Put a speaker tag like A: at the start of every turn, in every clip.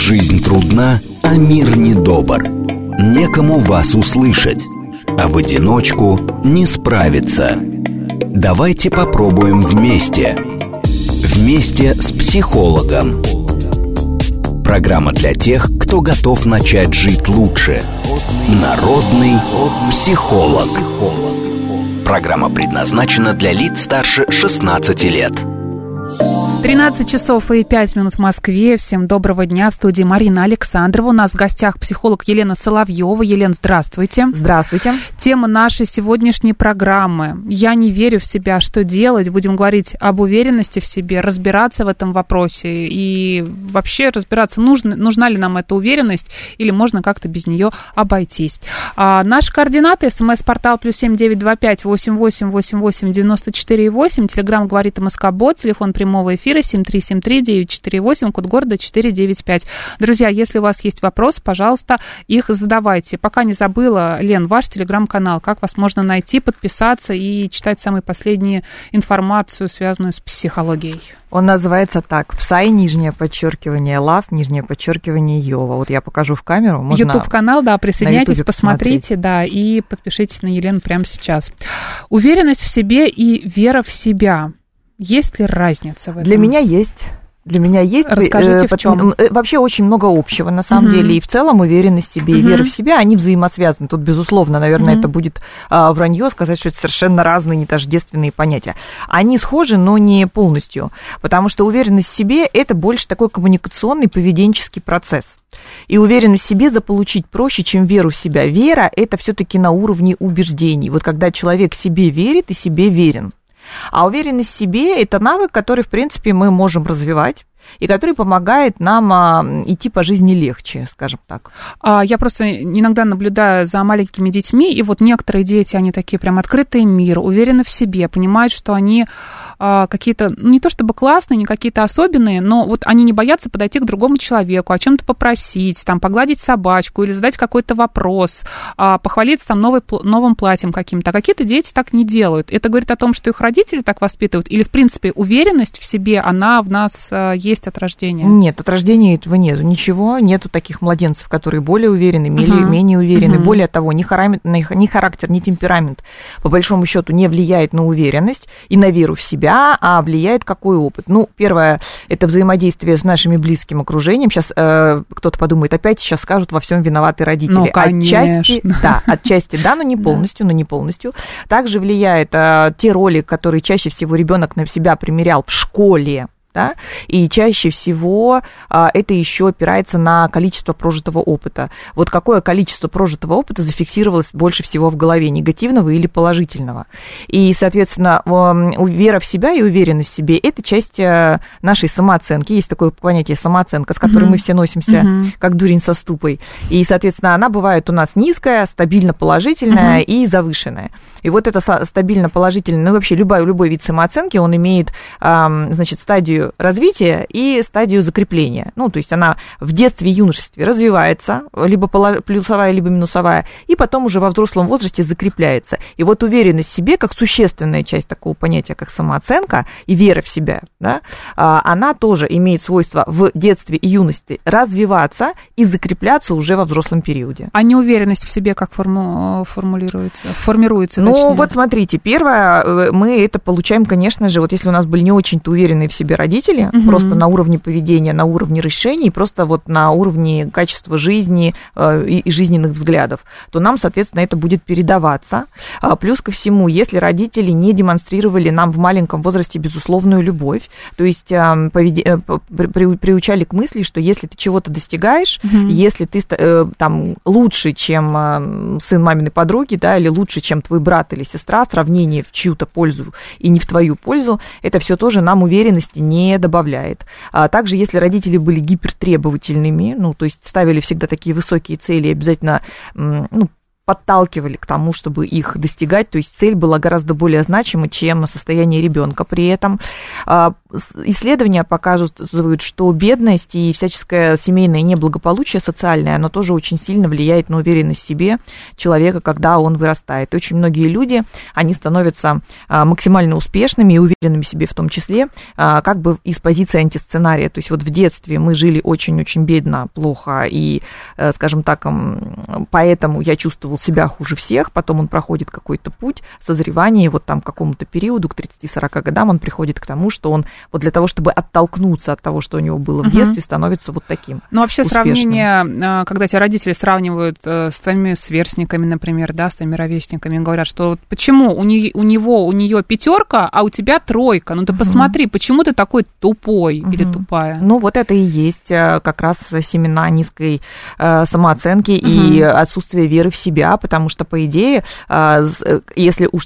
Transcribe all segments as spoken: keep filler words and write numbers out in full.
A: Жизнь трудна, а мир недобр. Некому вас услышать, а в одиночку не справиться. Давайте попробуем вместе. Вместе с психологом. Программа для тех, кто готов начать жить лучше. Народный психолог. Программа предназначена для лиц старше шестнадцати лет.
B: тринадцать часов и пять минут в Москве. Всем доброго дня. В студии Марина Александрова. У нас в гостях психолог Елена Соловьева. Елена, здравствуйте.
C: Здравствуйте.
B: Тема нашей сегодняшней программы. Я не верю в себя. Что делать? Будем говорить об уверенности в себе, разбираться в этом вопросе и вообще разбираться, нужна, нужна ли нам эта уверенность или можно как-то без нее обойтись. А наши координаты: смс-портал плюс семь девять два пять восемь восемь восемь восемь девяносто четыре восемь. Телеграм говорит МСК-бот. Телефон прямого эфира семь три семь три девять четыре восемь, код города четыреста девяносто пять. Друзья, если у вас есть вопросы, пожалуйста, их задавайте. Пока не забыла, Лен, ваш телеграм-канал, как вас можно найти, подписаться и читать самую последнюю информацию, связанную с психологией?
C: Он называется так: Псай, нижнее подчеркивание, Лав, нижнее подчеркивание, Йова. Вот я покажу в камеру.
B: Ютуб-канал, да, присоединяйтесь, посмотрите, да, и подпишитесь на Елену прямо сейчас. Уверенность в себе и вера в себя. Есть ли разница в этом?
C: Для меня есть. Для меня есть.
B: Расскажите, в чем?
C: Вообще очень много общего, на самом uh-huh. деле. И в целом уверенность в себе uh-huh. и вера в себя, они взаимосвязаны. Тут, безусловно, наверное, uh-huh. это будет а, вранье сказать, что это совершенно разные, не тождественные понятия. Они схожи, но не полностью. Потому что уверенность в себе – это больше такой коммуникационный, поведенческий процесс. И уверенность в себе заполучить проще, чем веру в себя. Вера – это все-таки на уровне убеждений. Вот когда человек себе верит и себе верен. А уверенность в себе – это навык, который, в принципе, мы можем развивать, и который помогает нам а, идти по жизни легче, скажем так.
B: Я просто иногда наблюдаю за маленькими детьми, и вот некоторые дети, они такие прям открытые миру, уверены в себе, понимают, что они а, какие-то, ну, не то чтобы классные, не какие-то особенные, но вот они не боятся подойти к другому человеку, о чем-то попросить, там, погладить собачку или задать какой-то вопрос, а, похвалиться там новый, новым платьем каким-то. А какие-то дети так не делают. Это говорит о том, что их родители так воспитывают, или, в принципе, уверенность в себе, она в нас а, есть от рождения?
C: Нет, от рождения этого нет. Ничего, нету таких младенцев, которые более уверены, uh-huh. менее уверены. Uh-huh. Более того, ни характер, ни характер, ни темперамент, по большому счету, не влияет на уверенность и на веру в себя, а влияет какой опыт. Ну, первое, это взаимодействие с нашими близким окружением. Сейчас э, кто-то подумает, опять сейчас скажут, во всем виноваты родители.
B: Ну, конечно.
C: Отчасти, да, отчасти, да, но не полностью, но не полностью. Также влияет э, те роли, которые чаще всего ребенок на себя примерял в школе. Да? И чаще всего а, это еще опирается на количество прожитого опыта. Вот какое количество прожитого опыта зафиксировалось больше всего в голове, негативного или положительного. И, соответственно, вера в себя и уверенность в себе – это часть нашей самооценки. Есть такое понятие самооценка, с которой uh-huh. мы все носимся, uh-huh. как дурень со ступой. И, соответственно, она бывает у нас низкая, стабильно положительная uh-huh. и завышенная. И вот это стабильно положительное, ну вообще любой, любой вид самооценки, он имеет, значит, стадию развития и стадию закрепления. Ну, то есть она в детстве и юношестве развивается, либо плюсовая, либо минусовая, и потом уже во взрослом возрасте закрепляется. И вот уверенность в себе, как существенная часть такого понятия, как самооценка и вера в себя, да, она тоже имеет свойство в детстве и юности развиваться и закрепляться уже во взрослом периоде.
B: А неуверенность в себе как форму, формулируется, формируется?
C: Ну,
B: точнее?
C: Вот смотрите, первое, мы это получаем, конечно же, вот если у нас были не очень-то уверенные в себе родители, родители, угу. просто на уровне поведения, на уровне решений, просто вот на уровне качества жизни э, и, и жизненных взглядов, то нам, соответственно, это будет передаваться. А, плюс ко всему, если родители не демонстрировали нам в маленьком возрасте безусловную любовь, то есть э, поведи, э, при, приучали к мысли, что если ты чего-то достигаешь, угу. если ты э, там лучше, чем э, сын маминой подруги, да, или лучше, чем твой брат или сестра, сравнение в чью-то пользу и не в твою пользу, это все тоже нам уверенности не добавляет. А также, если родители были гипертребовательными, ну, то есть ставили всегда такие высокие цели, обязательно, ну, подталкивали к тому, чтобы их достигать, то есть цель была гораздо более значима, чем состояние ребенка. При этом исследования показывают, что бедность и всяческое семейное неблагополучие социальное, оно тоже очень сильно влияет на уверенность в себе человека, когда он вырастает. И очень многие люди, они становятся максимально успешными и уверенными в себе в том числе, как бы из позиции антисценария. То есть вот в детстве мы жили очень-очень бедно, плохо, и, скажем так, поэтому я чувствовал себя хуже всех, потом он проходит какой-то путь созревания, и вот там к какому-то периоду, к тридцати-сорока годам он приходит к тому, что он вот для того, чтобы оттолкнуться от того, что у него было в uh-huh. детстве, становится вот таким.
B: Ну, вообще
C: успешным.
B: Сравнение, когда тебя родители сравнивают с твоими сверстниками, например, да, с твоими ровесниками, говорят, что почему у, не, у него, у нее пятерка, а у тебя тройка? Ну, ты uh-huh. посмотри, почему ты такой тупой uh-huh. или тупая?
C: Ну, вот это и есть как раз семена низкой самооценки uh-huh. и отсутствие веры в себя, потому что, по идее, если уж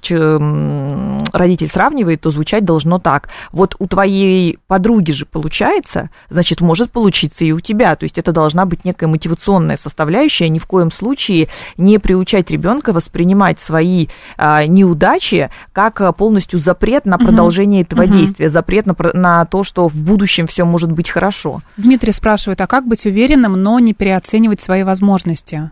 C: родитель сравнивает, то звучать должно так. Вот у твоей подруги же получается, значит, может получиться и у тебя. То есть это должна быть некая мотивационная составляющая, ни в коем случае не приучать ребенка воспринимать свои а, неудачи как полностью запрет на продолжение uh-huh. этого uh-huh. действия, запрет на, на то, что в будущем все может быть хорошо.
B: Дмитрий спрашивает, а как быть уверенным, но не переоценивать свои возможности?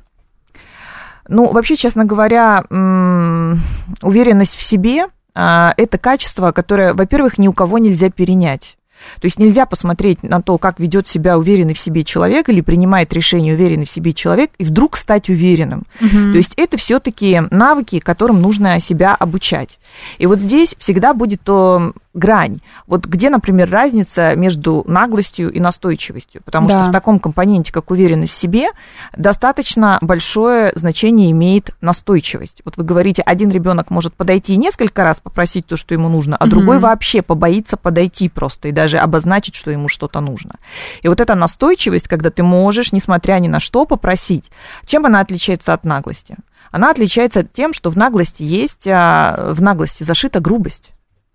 C: Ну, вообще, честно говоря, уверенность в себе – это качество, которое, во-первых, ни у кого нельзя перенять. То есть нельзя посмотреть на то, как ведет себя уверенный в себе человек или принимает решение уверенный в себе человек, и вдруг стать уверенным. Угу. То есть это все-таки навыки, которым нужно себя обучать. И вот здесь всегда будет то грань. Вот где, например, разница между наглостью и настойчивостью? Потому да. что в таком компоненте, как уверенность в себе, достаточно большое значение имеет настойчивость. Вот вы говорите, один ребенок может подойти и несколько раз попросить то, что ему нужно, а угу. другой вообще побоится подойти просто и даже обозначить, что ему что-то нужно. И вот эта настойчивость, когда ты можешь, несмотря ни на что, попросить, чем она отличается от наглости? Она отличается тем, что в наглости есть, в наглости зашита грубость.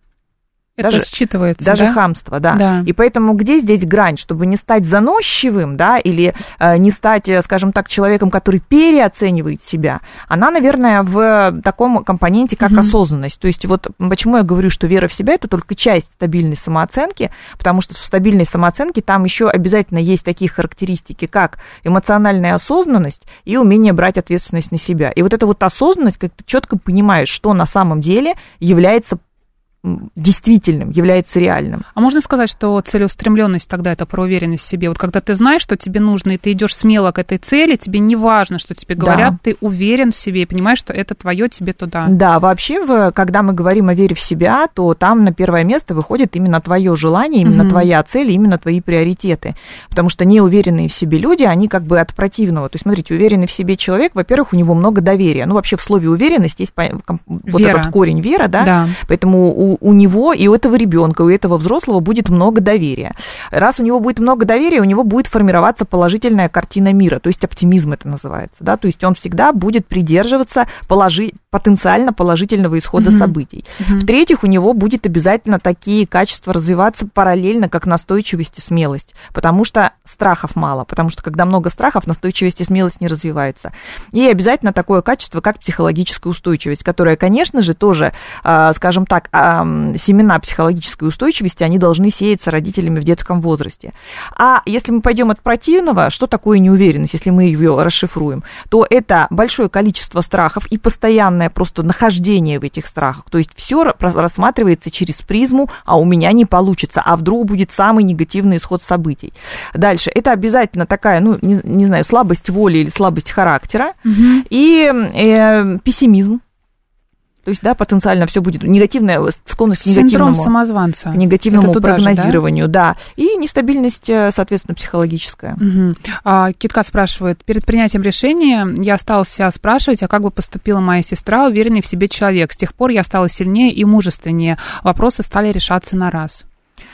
B: Это
C: даже,
B: считывается,
C: даже
B: да?
C: хамство, да.
B: да.
C: И поэтому где здесь грань, чтобы не стать заносчивым, да, или э, не стать, скажем так, человеком, который переоценивает себя, она, наверное, в таком компоненте, как mm-hmm. осознанность. То есть вот почему я говорю, что вера в себя – это только часть стабильной самооценки, потому что в стабильной самооценке там еще обязательно есть такие характеристики, как эмоциональная осознанность и умение брать ответственность на себя. И вот эта вот осознанность, как ты четко понимаешь, что на самом деле является действительным, является реальным.
B: А можно сказать, что целеустремленность тогда это про уверенность в себе? Вот когда ты знаешь, что тебе нужно, и ты идешь смело к этой цели, тебе не важно, что тебе говорят, да. ты уверен в себе и понимаешь, что это твое, тебе туда.
C: Да, вообще, когда мы говорим о вере в себя, то там на первое место выходит именно твое желание, именно угу. твоя цель, именно твои приоритеты. Потому что неуверенные в себе люди, они как бы от противного. То есть, смотрите, уверенный в себе человек, во-первых, у него много доверия. Ну, вообще в слове уверенность есть вот
B: вера.
C: Этот корень вера, да?
B: да.
C: Поэтому у У, у него и у этого ребенка, у этого взрослого будет много доверия. Раз у него будет много доверия, у него будет формироваться положительная картина мира, то есть оптимизм это называется, да, то есть он всегда будет придерживаться положи, потенциально положительного исхода mm-hmm. событий. Mm-hmm. В-третьих, у него будет обязательно такие качества развиваться параллельно, как настойчивость и смелость, потому что страхов мало, потому что когда много страхов, настойчивость и смелость не развиваются. И обязательно такое качество, как психологическая устойчивость, которая, конечно же, тоже, скажем так, семена психологической устойчивости, они должны сеяться родителями в детском возрасте. А если мы пойдем от противного, что такое неуверенность, если мы ее расшифруем, то это большое количество страхов и постоянное просто нахождение в этих страхах. То есть все рассматривается через призму, а у меня не получится, а вдруг будет самый негативный исход событий. Дальше, это обязательно такая, ну, не, не знаю, слабость воли или слабость характера угу. и э, пессимизм. То есть, да, потенциально все будет негативная склонность к негативному,
B: синдром самозванца.
C: К негативному прогнозированию, же, да? да, и нестабильность, соответственно, психологическая.
B: Угу. А, Китка спрашивает, перед принятием решения я стала себя спрашивать, а как бы поступила моя сестра, уверенный в себе человек. С тех пор я стала сильнее и мужественнее. Вопросы стали решаться на раз.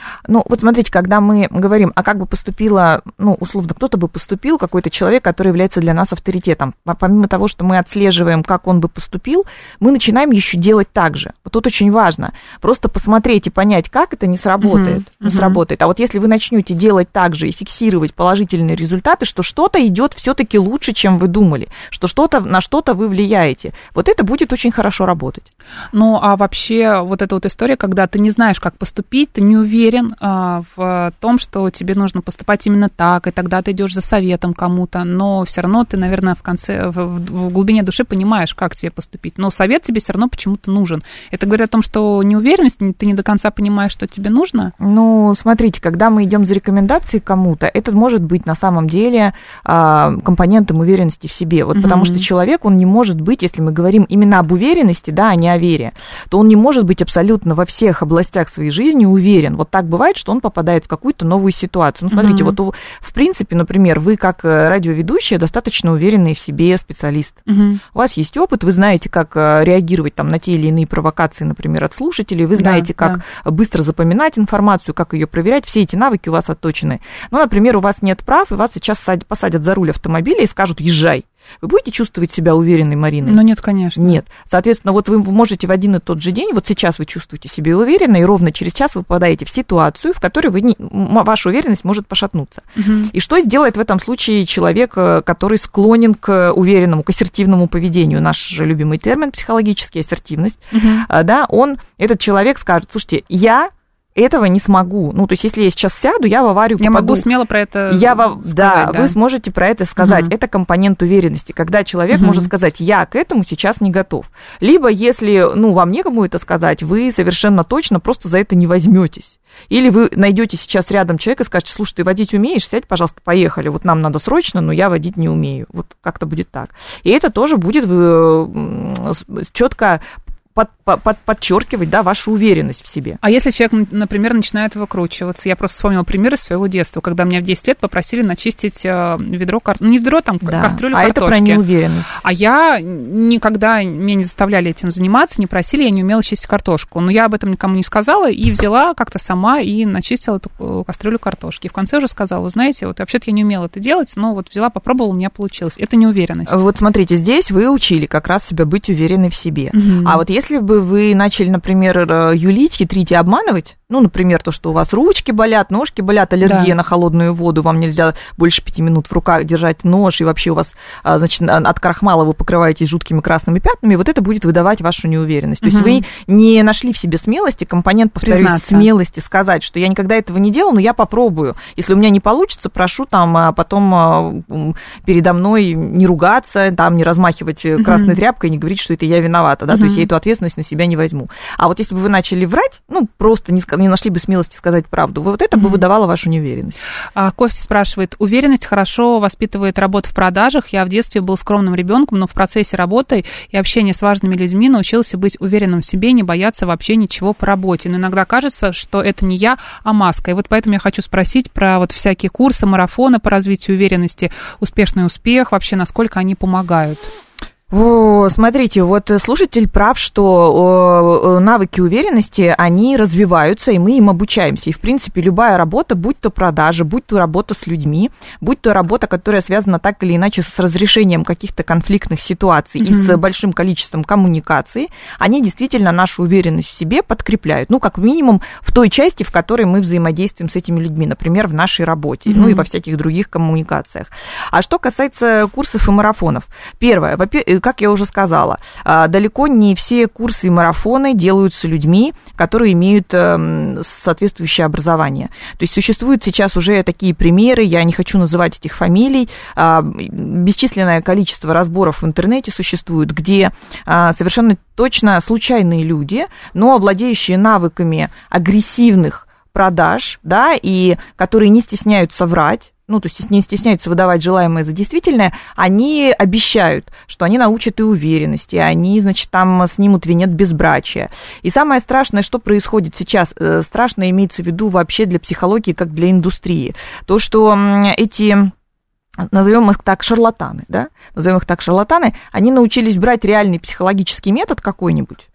C: Ну, вот смотрите, когда мы говорим, а как бы поступила, ну, условно, кто-то бы поступил, какой-то человек, который является для нас авторитетом. Помимо того, что мы отслеживаем, как он бы поступил, мы начинаем еще делать так же. Вот тут очень важно просто посмотреть и понять, как это не сработает. Uh-huh. Не uh-huh. сработает. А вот если вы начнете делать так же и фиксировать положительные результаты, что что-то идет все-таки лучше, чем вы думали, что что-то, на что-то вы влияете, вот это будет очень хорошо работать.
B: Ну, а вообще вот эта вот история, когда ты не знаешь, как поступить, ты не уверен а, в том, что тебе нужно поступать именно так, и тогда ты идешь за советом кому-то, но все равно ты, наверное, в конце, в, в глубине души понимаешь, как тебе поступить, но совет тебе все равно почему-то нужен. Это говорит о том, что неуверенность, ты не до конца понимаешь, что тебе нужно?
C: Ну, смотрите, когда мы идем за рекомендацией кому-то, это может быть на самом деле а, компонентом уверенности в себе, вот, mm-hmm. потому что человек, он не может быть, если мы говорим именно об уверенности, да, а не о вере, то он не может быть абсолютно во всех областях своей жизни уверен. Вот так бывает, что он попадает в какую-то новую ситуацию. Ну, смотрите, mm-hmm. вот в принципе, например, вы как радиоведущая достаточно уверенный в себе специалист. Mm-hmm. У вас есть опыт, вы знаете, как реагировать там на те или иные провокации, например, от слушателей, вы знаете, да, как да. быстро запоминать информацию, как ее проверять, все эти навыки у вас отточены. Ну, например, у вас нет прав, и вас сейчас посадят за руль автомобиля и скажут «езжай». Вы будете чувствовать себя уверенной, Мариной?
B: Ну, нет, конечно.
C: Нет. Соответственно, вот вы можете в один и тот же день, вот сейчас вы чувствуете себя уверенно, и ровно через час вы попадаете в ситуацию, в которой вы не, ваша уверенность может пошатнуться. Угу. И что сделает в этом случае человек, который склонен к уверенному, к ассертивному поведению? Наш любимый термин психологический, ассертивность. Угу. Да, он, этот человек скажет, слушайте, я... этого не смогу. Ну, то есть, если я сейчас сяду, я в аварию попаду.
B: Я могу смело про это
C: я во...
B: сказать,
C: да,
B: да,
C: вы сможете про это сказать. Угу. Это компонент уверенности, когда человек угу. может сказать, я к этому сейчас не готов. Либо, если, ну, вам некому это сказать, вы совершенно точно просто за это не возьметесь. Или вы найдете сейчас рядом человека и скажете, слушай, ты водить умеешь? Сядь, пожалуйста, поехали. Вот нам надо срочно, но я водить не умею. Вот как-то будет так. И это тоже будет четко Под, под, подчеркивать, да, вашу уверенность в себе.
B: А если человек, например, начинает выкручиваться? Я просто вспомнила пример из своего детства, когда меня в десять лет попросили начистить ведро, ну не ведро, там, да. кастрюлю
C: а
B: картошки.
C: А это про неуверенность.
B: А я никогда, меня не заставляли этим заниматься, не просили, я не умела чистить картошку. Но я об этом никому не сказала и взяла как-то сама и начистила эту кастрюлю картошки. И в конце уже сказала, вы знаете, вот вообще-то я не умела это делать, но вот взяла, попробовала, у меня получилось. Это неуверенность.
C: Вот смотрите, здесь вы учили как раз себя быть уверенной в себе. Угу. А вот если Если бы вы начали, например, юлить, хитрить и обманывать, ну, например, то, что у вас ручки болят, ножки болят, аллергия да. на холодную воду, вам нельзя больше пяти минут в руках держать нож, и вообще у вас, значит, от крахмала вы покрываетесь жуткими красными пятнами, вот это будет выдавать вашу неуверенность. То угу. есть вы не нашли в себе смелости, компонент, повторюсь, признаться. Смелости сказать, что я никогда этого не делал, но я попробую. Если у меня не получится, прошу там потом передо мной не ругаться, там не размахивать угу. красной тряпкой, не говорить, что это я виновата, да, угу. то есть я эту ответственность на себя не возьму. А вот если бы вы начали врать, ну, просто не, не нашли бы смелости сказать правду, вот это mm-hmm. бы выдавало вашу неуверенность.
B: А, Костя спрашивает, уверенность хорошо воспитывает работа в продажах. Я в детстве был скромным ребенком, но в процессе работы и общения с важными людьми научился быть уверенным в себе, не бояться вообще ничего по работе. Но иногда кажется, что это не я, а маска. И вот поэтому я хочу спросить про вот всякие курсы, марафоны по развитию уверенности, успешный успех, вообще насколько они помогают.
C: О, смотрите, вот слушатель прав, что навыки уверенности, они развиваются, и мы им обучаемся. И, в принципе, любая работа, будь то продажа, будь то работа с людьми, будь то работа, которая связана так или иначе с разрешением каких-то конфликтных ситуаций mm-hmm. и с большим количеством коммуникаций, они действительно нашу уверенность в себе подкрепляют. Ну, как минимум, в той части, в которой мы взаимодействуем с этими людьми, например, в нашей работе, mm-hmm. ну и во всяких других коммуникациях. А что касается курсов и марафонов. Первое, во-первых, как я уже сказала, далеко не все курсы и марафоны делаются людьми, которые имеют соответствующее образование. То есть существуют сейчас уже такие примеры, я не хочу называть этих фамилий, бесчисленное количество разборов в интернете существует, где совершенно точно случайные люди, но владеющие навыками агрессивных продаж, да, и которые не стесняются врать, ну, то есть не стесняются выдавать желаемое за действительное, они обещают, что они научат и уверенности, они, значит, там снимут венец безбрачия. И самое страшное, что происходит сейчас, страшно имеется в виду вообще для психологии, как для индустрии, то, что эти... назовем их так, шарлатаны, да, назовем их так, шарлатаны, они научились брать реальный психологический метод какой-нибудь,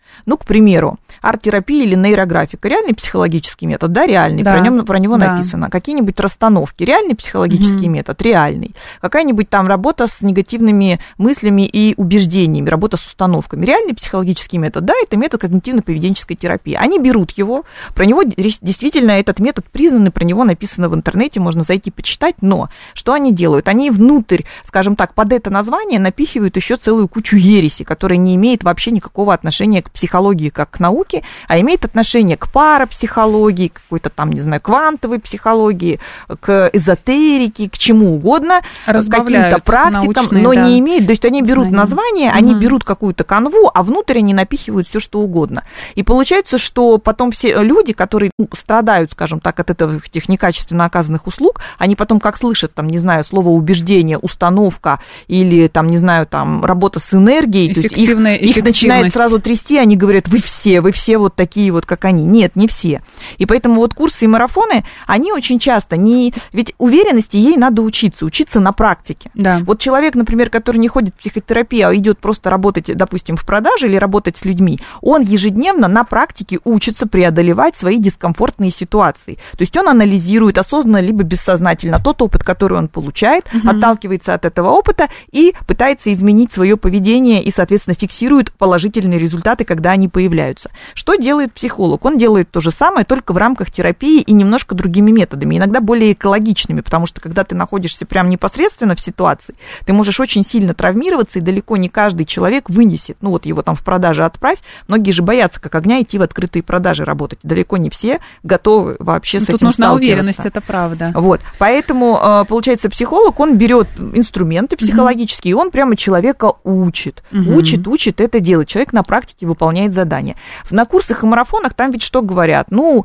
C: Ну, к примеру, арт-терапия или нейрографика. Реальный психологический метод? Да, реальный.
B: Да.
C: Про, нем, про него
B: Да.
C: написано. Какие-нибудь расстановки? Реальный психологический угу. метод? Реальный. Какая-нибудь там работа с негативными мыслями и убеждениями, работа с установками? Реальный психологический метод? Да, это метод когнитивно-поведенческой терапии. Они берут его, про него действительно этот метод признан, и про него написано в интернете, можно зайти почитать, но что они делают? Они внутрь, скажем так, под это название напихивают еще целую кучу ереси, которая не имеет вообще никакого отношения к психологии как к науке, а имеет отношение к парапсихологии, к какой-то там, не знаю, квантовой психологии, к эзотерике, к чему угодно, к каким-то практикам, но да. не имеют, то есть они берут знания. Название, угу. они берут какую-то канву, а внутрь они напихивают все что угодно. И получается, что потом все люди, которые ну, страдают, скажем так, от этого, этих некачественно оказанных услуг, они потом как слышат, там, не знаю, слово убеждение, установка или, там, не знаю, там, работа с энергией, то есть их, их начинает сразу трясти, они говорят, вы все, вы все вот такие вот, как они. Нет, не все. И поэтому вот курсы и марафоны, они очень часто не... Ведь уверенности ей надо учиться, учиться на практике.
B: Да.
C: Вот человек, например, который не ходит в психотерапию, а идет просто работать, допустим, в продаже или работать с людьми, он ежедневно на практике учится преодолевать свои дискомфортные ситуации. То есть он анализирует осознанно либо бессознательно тот опыт, который он получает, угу. отталкивается от этого опыта и пытается изменить свое поведение и, соответственно, фиксирует положительные результаты, когда они появляются. Что делает психолог? Он делает то же самое, только в рамках терапии и немножко другими методами, иногда более экологичными, потому что когда ты находишься прям непосредственно в ситуации, ты можешь очень сильно травмироваться, и далеко не каждый человек вынесет. Ну вот его там в продаже отправь, многие же боятся как огня идти в открытые продажи работать. Далеко не все готовы вообще с
B: Тут
C: этим
B: нужна
C: сталкиваться.
B: Уверенность, это правда.
C: Вот, поэтому, получается, психолог, он берет инструменты психологические, угу. и он прямо человека учит, угу. учит, учит это делать. Человек на практике выполняет задания. На курсах и марафонах там ведь что говорят? Ну,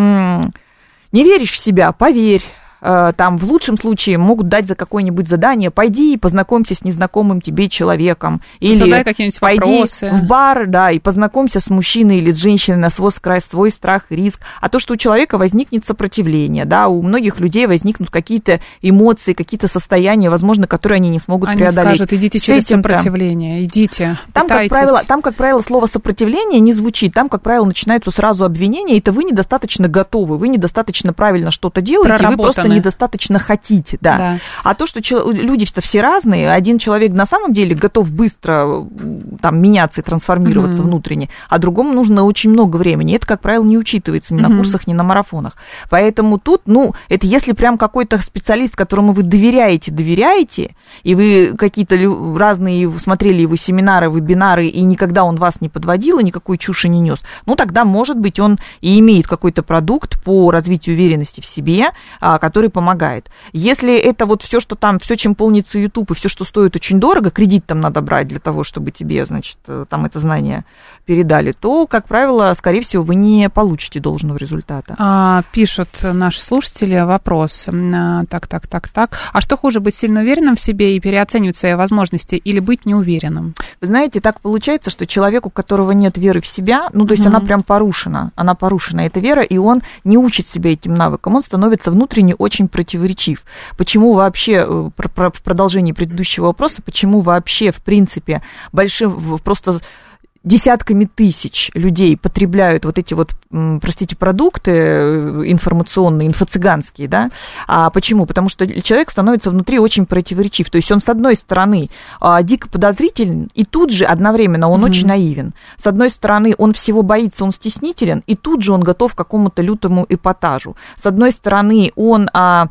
C: м- не веришь в себя, поверь. Там в лучшем случае могут дать за какое-нибудь задание, пойди и познакомься с незнакомым тебе человеком. Или
B: задай какие-нибудь
C: пойди
B: вопросы.
C: В бар, да, и познакомься с мужчиной или с женщиной на свой, свой страх и риск. А то, что у человека возникнет сопротивление, да, у многих людей возникнут какие-то эмоции, какие-то состояния, возможно, которые они не смогут
B: они
C: преодолеть.
B: Они скажут, идите через сопротивление, идите,
C: там как, правило, там, как правило, слово сопротивление не звучит. Там, как правило, начинаются сразу обвинения, это вы недостаточно готовы, вы недостаточно правильно что-то делаете, вы просто недостаточно хотите, да. да. А то, что люди-то все разные, один человек на самом деле готов быстро там меняться и трансформироваться угу. внутренне, а другому нужно очень много времени. Это, как правило, не учитывается ни угу. на курсах, ни на марафонах. Поэтому тут, ну, это если прям какой-то специалист, которому вы доверяете, доверяете, и вы какие-то разные смотрели его семинары, вебинары, и никогда он вас не подводил, и никакой чуши не нес, ну, тогда, может быть, он и имеет какой-то продукт по развитию уверенности в себе, который помогает. Если это вот все, что там, все, чем полнится YouTube, и все, что стоит очень дорого, кредит там надо брать для того, чтобы тебе, значит, там это знание передали, то, как правило, скорее всего, вы не получите должного результата.
B: А, пишут наши слушатели вопрос. Так, так, так, так. А что хуже, быть сильно уверенным в себе и переоценивать свои возможности или быть неуверенным?
C: Вы знаете, так получается, что человеку, у которого нет веры в себя, ну, то есть mm-hmm. она прям порушена, она порушена, эта вера, и он не учит себя этим навыкам, он становится внутренне очень противоречив. Почему вообще, в продолжении предыдущего вопроса, почему вообще, в принципе, большим, просто десятками тысяч людей потребляют вот эти вот, простите, продукты информационные, инфо-цыганские, да? А почему? Потому что человек становится внутри очень противоречив. То есть он, с одной стороны, дико подозрителен, и тут же одновременно он mm-hmm. очень наивен. С одной стороны, он всего боится, он стеснителен, и тут же он готов к какому-то лютому эпатажу. С одной стороны, он...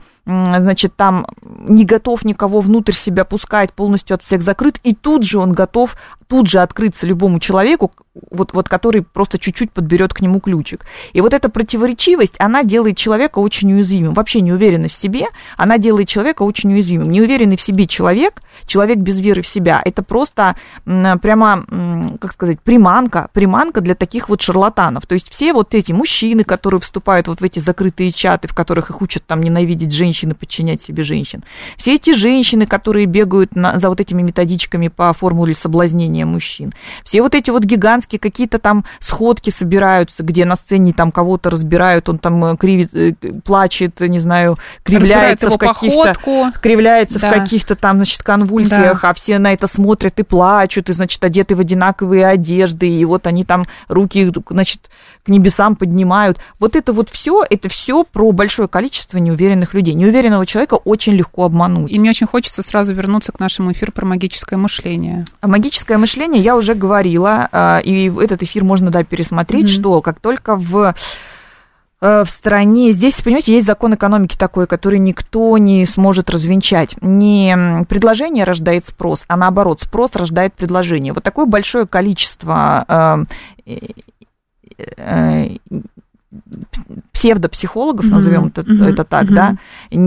C: значит, там не готов никого внутрь себя пускать, полностью от всех закрыт, и тут же он готов тут же открыться любому человеку, вот, вот, который просто чуть-чуть подберет к нему ключик. И вот эта противоречивость, она делает человека очень уязвимым. Вообще неуверенность в себе, она делает человека очень уязвимым. Неуверенный в себе человек, человек без веры в себя, это просто прямо, как сказать, приманка, приманка для таких вот шарлатанов. То есть все вот эти мужчины, которые вступают вот в эти закрытые чаты, в которых их учат там ненавидеть женщин, женщины подчинять себе женщин. Все эти женщины, которые бегают на, за вот этими методичками по формуле соблазнения мужчин. Все вот эти вот гигантские какие-то там сходки собираются, где на сцене там кого-то разбирают, он там кривит, плачет, не знаю, кривляется в каких-то, кривляется да. в каких-то там, значит, конвульсиях, да. а все на это смотрят и плачут, и, значит, одеты в одинаковые одежды, и вот они там руки, значит, к небесам поднимают. Вот это вот все, это все про большое количество неуверенных людей. Неуверенного человека очень легко обмануть.
B: И мне очень хочется сразу вернуться к нашему эфиру про магическое мышление.
C: Магическое мышление я уже говорила, и этот эфир можно, да, пересмотреть, mm-hmm. что как только в... в стране, здесь, понимаете, есть закон экономики такой, который никто не сможет развенчать. Не предложение рождает спрос, а наоборот, спрос рождает предложение. Вот такое большое количество э, э, псевдопсихологов, mm-hmm. назовем это, mm-hmm. это так, mm-hmm.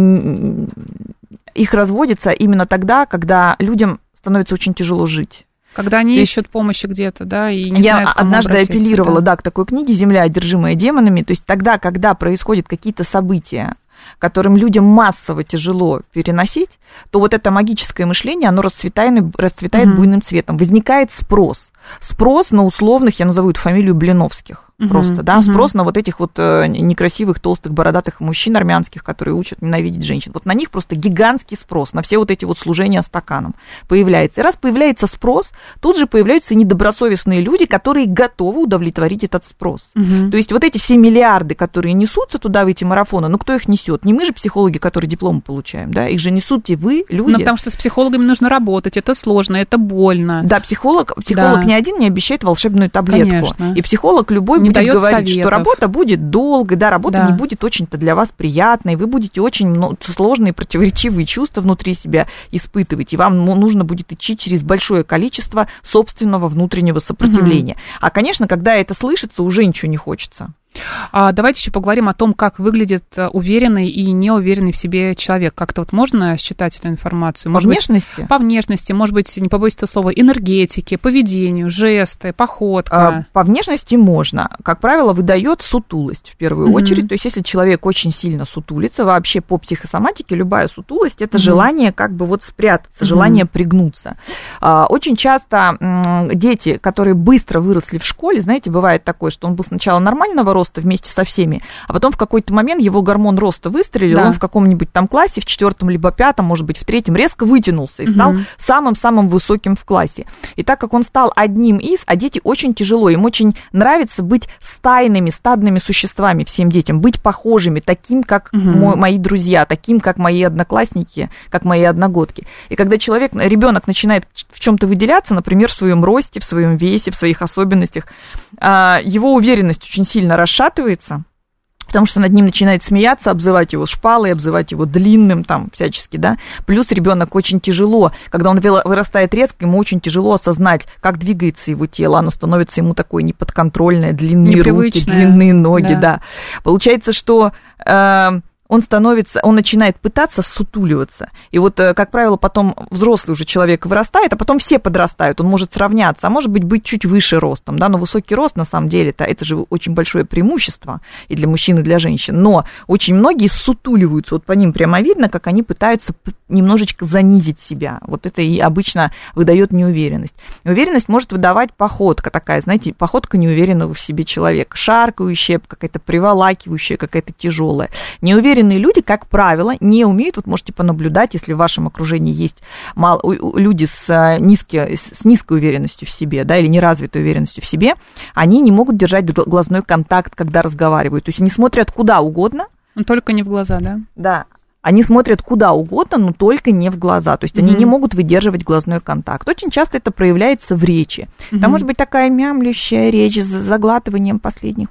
C: да, их разводится именно тогда, когда людям становится очень тяжело жить.
B: Когда они
C: то
B: ищут есть, помощи где-то, да, и не
C: я
B: знают, к кому
C: однажды
B: обратиться,
C: апеллировала,
B: да.
C: да, к такой книге «Земля, одержимая демонами». То есть тогда, когда происходят какие-то события, которым людям массово тяжело переносить, то вот это магическое мышление, оно расцветает, расцветает mm-hmm. буйным цветом. Возникает спрос. Спрос на условных, я назову эту фамилию, Блиновских. Uh-huh, просто, да, uh-huh. спрос на вот этих вот некрасивых, толстых, бородатых мужчин армянских, которые учат ненавидеть женщин. Вот на них просто гигантский спрос, на все вот эти вот служения стаканом появляется. И раз появляется спрос, тут же появляются недобросовестные люди, которые готовы удовлетворить этот спрос. Uh-huh. То есть вот эти все миллиарды, которые несутся туда, в эти марафоны, ну кто их несет? Не мы же психологи, которые дипломы получаем, да, их же несут вы, люди.
B: Ну, потому что с психологами нужно работать, это сложно, это больно.
C: Да, психолог, психолог да. ни один не обещает волшебную таблетку.
B: Конечно.
C: И психолог любой
B: не
C: будет говорить,
B: советов.
C: что работа будет долгой, да, работа
B: да.
C: не будет очень-то для вас приятной, вы будете очень сложные, противоречивые чувства внутри себя испытывать, и вам нужно будет идти через большое количество собственного внутреннего сопротивления. Угу. А, конечно, когда это слышится, уже ничего не хочется.
B: А давайте еще поговорим о том, как выглядит уверенный и неуверенный в себе человек. Как-то вот можно считать эту информацию?
C: Может по внешности?
B: Быть, по внешности, может быть, не побоюсь этого слова, энергетике, поведению, жесты, походка.
C: А, по внешности можно. Как правило, выдает сутулость в первую mm-hmm. очередь. То есть, если человек очень сильно сутулится, вообще по психосоматике любая сутулость – это mm-hmm. желание как бы вот спрятаться, mm-hmm. желание пригнуться. А, очень часто м- дети, которые быстро выросли в школе, знаете, бывает такое, что он был сначала нормального роста, роста вместе со всеми, а потом в какой-то момент его гормон роста выстрелил, да. он в каком-нибудь там классе, в четвертом либо пятом, может быть, в третьем, резко вытянулся и угу. стал самым-самым высоким в классе. И так как он стал одним из, а дети очень тяжело, им очень нравится быть стайными, стадными существами всем детям, быть похожими, таким, как угу. мой, мои друзья, таким, как мои одноклассники, как мои одногодки. И когда человек, ребенок начинает в чем-то выделяться, например, в своем росте, в своем весе, в своих особенностях, его уверенность очень сильно расшатывается, потому что над ним начинают смеяться, обзывать его шпалой, обзывать его длинным, там, всячески, да. Плюс ребенок очень тяжело, когда он вырастает резко, ему очень тяжело осознать, как двигается его тело, оно становится ему такое неподконтрольное, длинные руки, длинные ноги, да. да. Получается, что... Э, он становится, он начинает пытаться ссутуливаться. И вот, как правило, потом взрослый уже человек вырастает, а потом все подрастают, он может сравняться, а может быть, быть чуть выше ростом, да, но высокий рост, на самом деле, это, это же очень большое преимущество и для мужчин, и для женщин, но очень многие ссутуливаются, вот по ним прямо видно, как они пытаются немножечко занизить себя, вот это и обычно выдает неуверенность. Уверенность может выдавать походка такая, знаете, походка неуверенного в себе человека, шаркающая, какая-то приволакивающая, какая-то тяжелая. Неуверенность люди, как правило, не умеют, вот можете понаблюдать, если в вашем окружении есть мало, люди с, низкой, с низкой уверенностью в себе, да, или неразвитой уверенностью в себе, они не могут держать глазной контакт, когда разговаривают. То есть они смотрят куда угодно.
B: Но только не в глаза, да?
C: Да. Они смотрят куда угодно, но только не в глаза. То есть mm-hmm. они не могут выдерживать глазной контакт. Очень часто это проявляется в речи. Mm-hmm. Там может быть такая мямлющая речь с заглатыванием последних...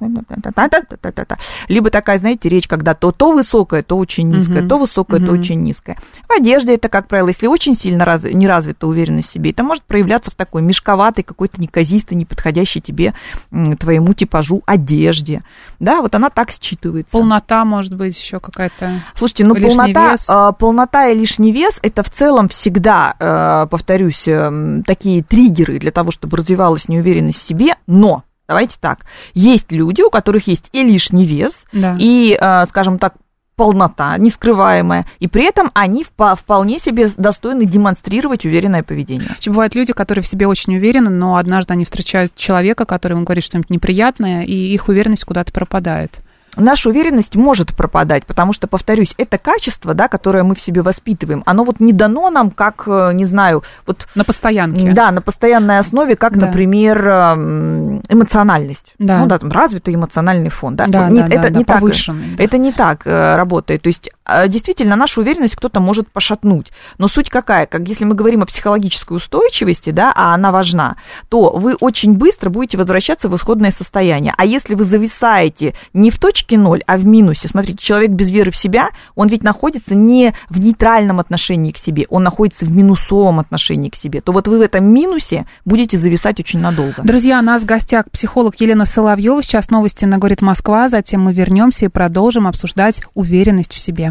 C: Либо такая, знаете, речь, когда то, то высокая, то очень низкая, mm-hmm. то высокая, mm-hmm. то очень низкая. В одежде это, как правило, если очень сильно раз... не развита уверенность в себе, это может проявляться в такой мешковатой, какой-то неказистой, неподходящей тебе, твоему типажу одежде. Да, вот она так считывается.
B: Полнота, может быть, еще какая-то...
C: Слушайте, ну, Полнота, полнота и лишний вес – это в целом всегда, повторюсь, такие триггеры для того, чтобы развивалась неуверенность в себе, но, давайте так, есть люди, у которых есть и лишний вес,
B: да.
C: и, скажем так, полнота, нескрываемая, и при этом они вполне себе достойны демонстрировать уверенное поведение.
B: Бывают люди, которые в себе очень уверены, но однажды они встречают человека, который им говорит что-нибудь неприятное, и их уверенность куда-то пропадает.
C: Наша уверенность может пропадать, потому что, повторюсь, это качество, да, которое мы в себе воспитываем, оно вот не дано нам как, не знаю, вот...
B: На постоянке.
C: Да, на постоянной основе, как, да. например, эмоциональность.
B: Да.
C: Ну да, там развитый эмоциональный фон, да.
B: Да,
C: вот,
B: да,
C: не, это,
B: да,
C: не
B: да,
C: так,
B: да.
C: это не так работает. То есть, действительно, нашу уверенность кто-то может пошатнуть. Но суть какая? Как если мы говорим о психологической устойчивости, да, а она важна, то вы очень быстро будете возвращаться в исходное состояние. А если вы зависаете не в точке ноль, а в минусе. Смотрите, человек без веры в себя, он ведь находится не в нейтральном отношении к себе, он находится в минусовом отношении к себе. То вот вы в этом минусе будете зависать очень надолго.
B: Друзья, у нас в гостях психолог Елена Соловьева. Сейчас новости на «Говорит Москва», затем мы вернемся и продолжим обсуждать уверенность в себе.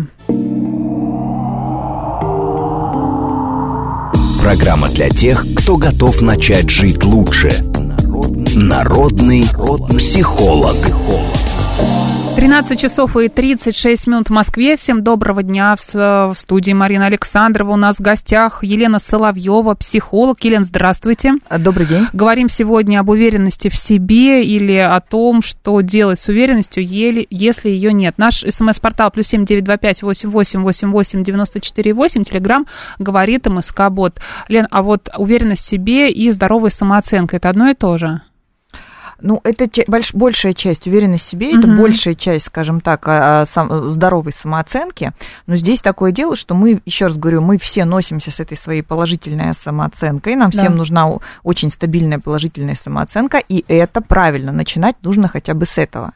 A: Программа для тех, кто готов начать жить лучше. Народный психолог.
B: тринадцать часов и тридцать шесть минут в Москве. Всем доброго дня. В студии Марина Александрова. У нас в гостях Елена Соловьева, психолог. Елена, здравствуйте.
C: Добрый день.
B: Говорим сегодня об уверенности в себе или о том, что делать с уверенностью, если ее нет. Наш смс-портал плюс семь девять два пять восемь восемь восемь восемь девяносто четыре восемь. Телеграм говорит МСК-бот. Лен, а вот уверенность в себе и здоровая самооценка – это одно и то же?
C: Ну, это больш, большая часть уверенности в себе,
B: uh-huh.
C: это большая часть, скажем так, сам, здоровой самооценки. Но здесь такое дело, что мы, еще раз говорю, мы все носимся с этой своей положительной самооценкой. Нам всем да. нужна очень стабильная положительная самооценка, и это правильно. Начинать нужно хотя бы с этого.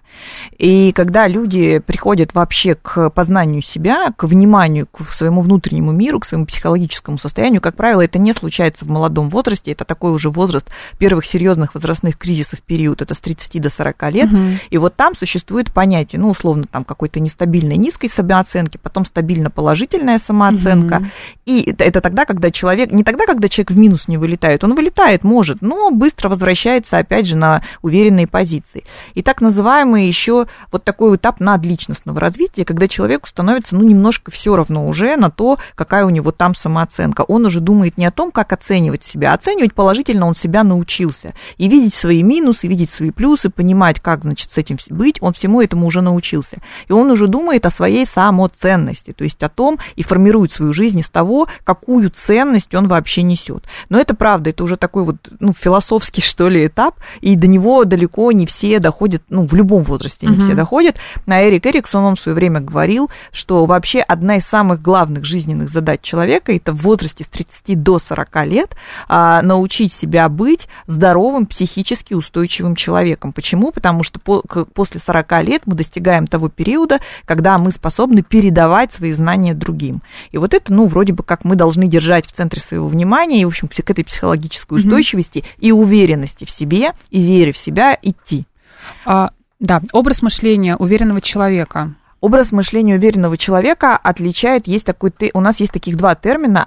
C: И когда люди приходят вообще к познанию себя, к вниманию к своему внутреннему миру, к своему психологическому состоянию, как правило, это не случается в молодом возрасте, это такой уже возраст первых серьезных возрастных кризисов, период это с тридцати до сорока лет, угу. и вот там существует понятие, ну, условно, там какой-то нестабильной низкой самооценки, потом стабильно положительная самооценка, угу. и это тогда, когда человек, не тогда, когда человек в минус не вылетает, он вылетает, может, но быстро возвращается, опять же, на уверенные позиции. И так называемый еще вот такой этап надличностного развития, когда человеку становится, ну, немножко все равно уже на то, какая у него там самооценка. Он уже думает не о том, как оценивать себя, а оценивать положительно он себя научился. И видеть свои минусы, видеть свои плюсы, понимать, как, значит, с этим быть, он всему этому уже научился. И он уже думает о своей самоценности, то есть о том и формирует свою жизнь из того, какую ценность он вообще несет. Но это правда, это уже такой вот, ну, философский, что ли, этап, и до него далеко не все доходят, ну, в любом возрасте не uh-huh. все доходят. На Эрик Эриксон, он в свое время говорил, что вообще одна из самых главных жизненных задач человека, это в возрасте с тридцати до сорока лет а, научить себя быть здоровым, психически устойчивым человеком. Почему? Потому что по, к, после сорока лет мы достигаем того периода, когда мы способны передавать свои знания другим. И вот это, ну, вроде бы как мы должны держать в центре своего внимания и, в общем, к этой психологической устойчивости mm-hmm. и уверенности в себе, и вере в себя идти.
B: А, да, образ мышления уверенного человека.
C: Образ мышления уверенного человека отличает, есть такой, у нас есть таких два термина,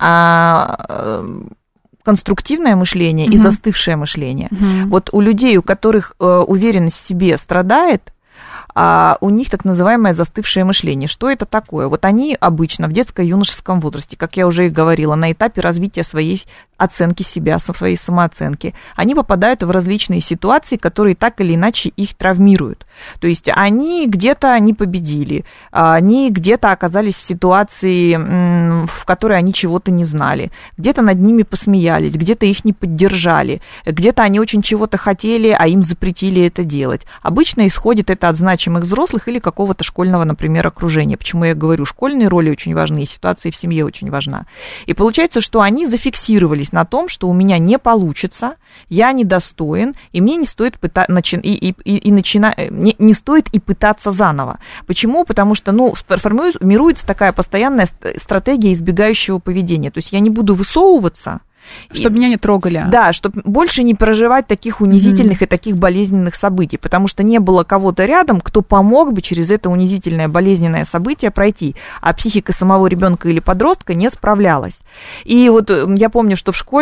C: а конструктивное мышление uh-huh. и застывшее мышление. Uh-huh. Вот у людей, у которых э, уверенность в себе страдает, а у них так называемое застывшее мышление. Что это такое? Вот они обычно в детско-юношеском возрасте, как я уже и говорила, на этапе развития своей оценки себя, своей самооценки, они попадают в различные ситуации, которые так или иначе их травмируют. То есть они где-то не победили, они где-то оказались в ситуации, в которой они чего-то не знали, где-то над ними посмеялись, где-то их не поддержали, где-то они очень чего-то хотели, а им запретили это делать. Обычно исходит это от значимых взрослых или какого-то школьного, например, окружения. Почему я говорю, школьные роли очень важны, и ситуация в семье очень важна. И получается, что они зафиксировались на том, что у меня не получится, я недостоин, и мне не стоит, пыта... начи... и, и, и, и начина... не, не стоит и пытаться заново. Почему? Потому что, ну, формируется такая постоянная стратегия избегающего поведения. То есть я не буду высовываться,
B: чтобы и, меня не трогали.
C: Да, чтобы больше не переживать таких унизительных mm-hmm. и таких болезненных событий, потому что не было кого-то рядом, кто помог бы через это унизительное, болезненное событие пройти, а психика самого ребенка или подростка не справлялась. И вот я помню, что в школе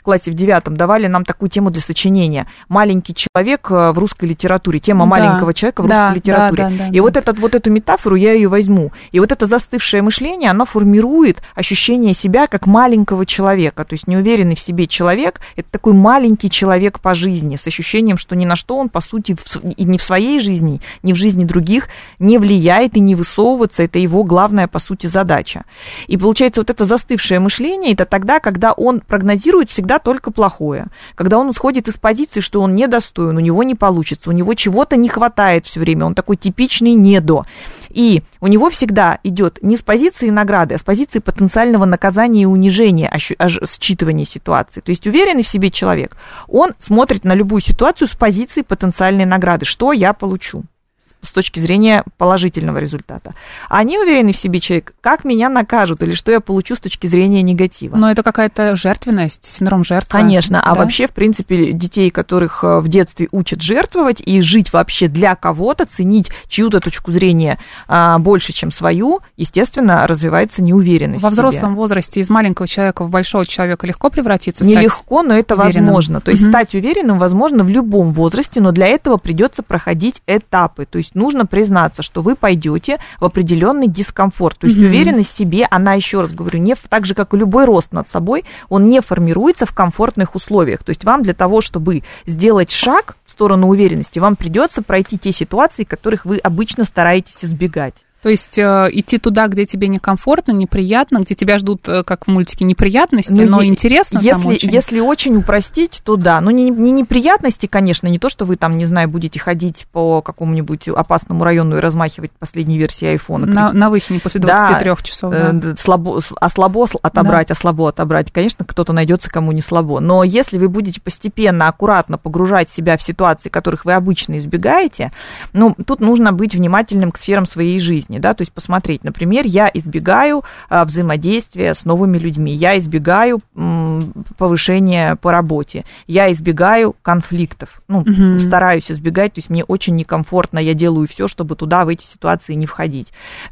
C: в классе в девятом давали нам такую тему для сочинения. Маленький человек в русской литературе. Тема да. маленького человека в русской да, литературе. Да, да, да, и да. вот, этот, вот эту метафору я ее возьму. И вот это застывшее мышление, оно формирует ощущение себя как маленького человека. То есть неуверенный в себе человек – это такой маленький человек по жизни, с ощущением, что ни на что он, по сути, и ни в своей жизни, ни в жизни других не влияет и не высовывается. Это его главная, по сути, задача. И получается, вот это застывшее мышление – это тогда, когда он прогнозирует всегда только плохое. Когда он исходит из позиции, что он недостоин, у него не получится, у него чего-то не хватает все время, он такой типичный недо. И у него всегда идет не с позиции награды, а с позиции потенциального наказания и унижения, считывания ситуации. То есть уверенный в себе человек, он смотрит на любую ситуацию с позиции потенциальной награды. Что я получу с точки зрения положительного результата. А неуверенный в себе человек, как меня накажут или что я получу с точки зрения негатива.
B: Но это какая-то жертвенность, синдром жертвы.
C: Конечно, а да? вообще, в принципе, детей, которых в детстве учат жертвовать и жить вообще для кого-то, ценить чью-то точку зрения а, больше, чем свою, естественно, развивается неуверенность
B: Во
C: в себе.
B: взрослом возрасте из маленького человека в большого человека легко превратиться?
C: Нелегко, но это
B: уверенным.
C: возможно. То есть угу. стать уверенным возможно в любом возрасте, но для этого придется проходить этапы. То есть нужно признаться, что вы пойдете в определенный дискомфорт. То есть mm-hmm. уверенность в себе, она, еще раз говорю, не, так же, как и любой рост над собой, он не формируется в комфортных условиях. То есть вам для того, чтобы сделать шаг в сторону уверенности, вам придется пройти те ситуации, которых вы обычно стараетесь избегать.
B: То есть э, идти туда, где тебе некомфортно, неприятно, где тебя ждут, э, как в мультике, неприятности, но, но е- интересно
C: если,
B: там очень.
C: Если очень упростить, то да. Ну, не, не неприятности, конечно, не то, что вы там, не знаю, будете ходить по какому-нибудь опасному району и размахивать последней версии айфона.
B: На, на выхине после двадцати трёх да, часов. Да.
C: Э, слабо, а слабо отобрать, да. а слабо отобрать. Конечно, кто-то найдется, кому не слабо. Но если вы будете постепенно, аккуратно погружать себя в ситуации, которых вы обычно избегаете, ну, тут нужно быть внимательным к сферам своей жизни. Да, то есть посмотреть, например, я избегаю а, взаимодействия с новыми людьми, я избегаю м, повышения по работе, я избегаю конфликтов, ну, угу. стараюсь избегать, то есть мне очень некомфортно, я делаю все, чтобы туда, в эти ситуации не входить.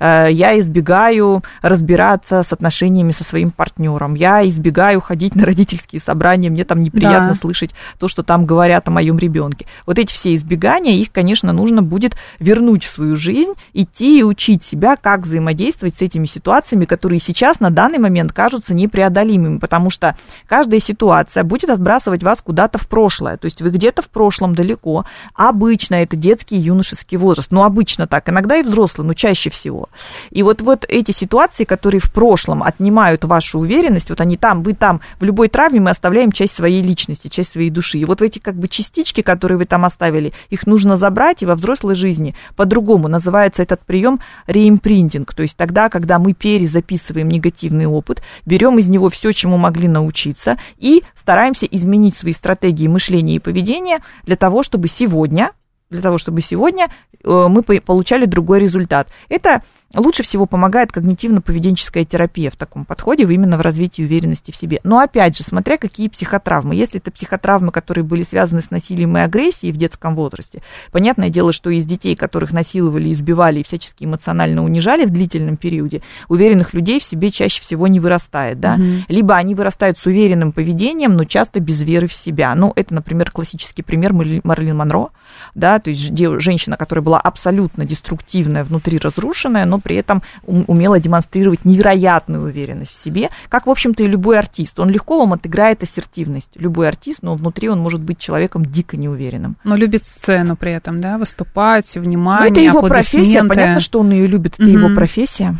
C: Я избегаю разбираться с отношениями со своим партнером, я избегаю ходить на родительские собрания, мне там неприятно да. слышать то, что там говорят о моем ребенке. Вот эти все избегания, их, конечно, нужно будет вернуть в свою жизнь, идти и учить себя, как взаимодействовать с этими ситуациями, которые сейчас на данный момент кажутся непреодолимыми, потому что каждая ситуация будет отбрасывать вас куда-то в прошлое, то есть вы где-то в прошлом далеко, обычно это детский и юношеский возраст, ну обычно так, иногда и взрослый, но чаще всего. И вот, вот эти ситуации, которые в прошлом отнимают вашу уверенность, вот они там, вы там, в любой травме мы оставляем часть своей личности, часть своей души, и вот эти как бы частички, которые вы там оставили, их нужно забрать, и во взрослой жизни по-другому называется этот прием реимпринтинг, то есть тогда, когда мы перезаписываем негативный опыт, берем из него все, чему могли научиться, и стараемся изменить свои стратегии мышления и поведения для того, чтобы сегодня, для того, чтобы сегодня мы получали другой результат. Это лучше всего помогает когнитивно-поведенческая терапия в таком подходе, именно в развитии уверенности в себе. Но опять же, смотря какие психотравмы. Если это психотравмы, которые были связаны с насилием и агрессией в детском возрасте, понятное дело, что из детей, которых насиловали, избивали и всячески эмоционально унижали в длительном периоде, уверенных людей в себе чаще всего не вырастает. Да? Mm-hmm. Либо они вырастают с уверенным поведением, но часто без веры в себя. Ну, это, например, классический пример Марлин Монро, да, то есть женщина, которая была абсолютно деструктивная, внутри разрушенная, но при этом умела демонстрировать невероятную уверенность в себе, как, в общем-то, и любой артист. Он легко вам отыграет ассертивность. Любой артист, но внутри он может быть человеком дико неуверенным.
B: Но любит сцену при этом, да, выступать, внимание,
C: это его
B: аплодисменты.
C: Профессия, понятно, что он ее любит, это mm-hmm. его профессия.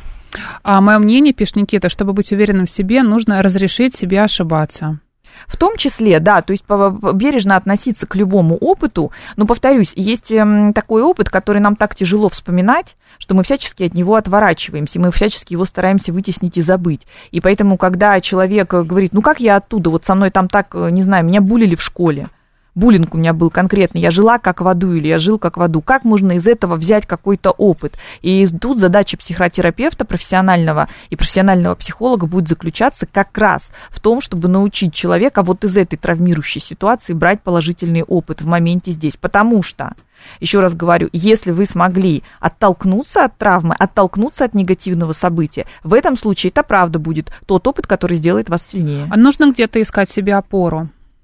B: А мое мнение, пишет Никита, чтобы быть уверенным в себе, нужно разрешить себе ошибаться.
C: В том числе, да, то есть бережно относиться к любому опыту, но, повторюсь, есть такой опыт, который нам так тяжело вспоминать, что мы всячески от него отворачиваемся, мы всячески его стараемся вытеснить и забыть. И поэтому, когда человек говорит, ну как я оттуда, вот со мной там так, не знаю, меня булили в школе, буллинг у меня был конкретный, я жила как в аду или я жил как в аду, как можно из этого взять какой-то опыт? И тут задача психотерапевта профессионального и профессионального психолога будет заключаться как раз в том, чтобы научить человека вот из этой травмирующей ситуации брать положительный опыт в моменте здесь. Потому что, еще раз говорю, если вы смогли оттолкнуться от травмы, оттолкнуться от негативного события, в этом случае это правда будет тот опыт, который сделает вас сильнее.
B: А нужно где-то искать себе опору,